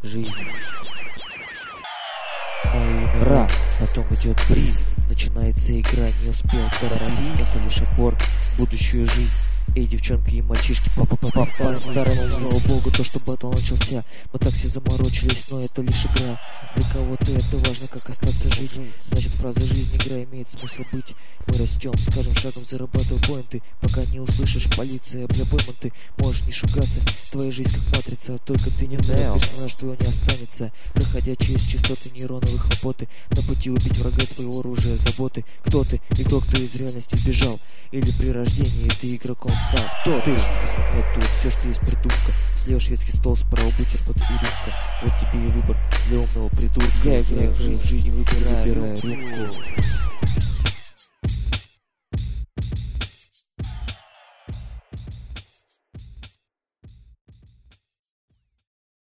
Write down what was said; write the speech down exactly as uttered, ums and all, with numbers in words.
жизнь. Мое имя Ра, потом идет приз. Начинается игра, не успел торопись. Это лишь опор в будущую жизнь. Эй, девчонки и мальчишки, папа-папа, по-старому, слава богу, то, что батл начался. Мы так все заморочились, но это лишь игра. Для кого-то это важно, как остаться жить. Значит, фраза «жизнь, игра» имеет смысл быть. Мы растем, с каждым шагом зарабатываем поинты. Пока не услышишь полиция, бля, бэмон, ты можешь не шугаться. Твоя жизнь как матрица, только ты не Нео. Персонаж твоего не останется, проходя через частоты нейроновых хлопоты. На пути убить врага твоего оружия, заботы. Кто ты? Игрок, кто из реальности сбежал? Или при рождении ты игроком стал? Кто ты? Смысла нет, тут все, что есть придумка. Слева шведский стол, справа бутерброд и рюмка. Вот тебе и выбор для умного придурка. Я играю в жизнь и выбираю рюмку.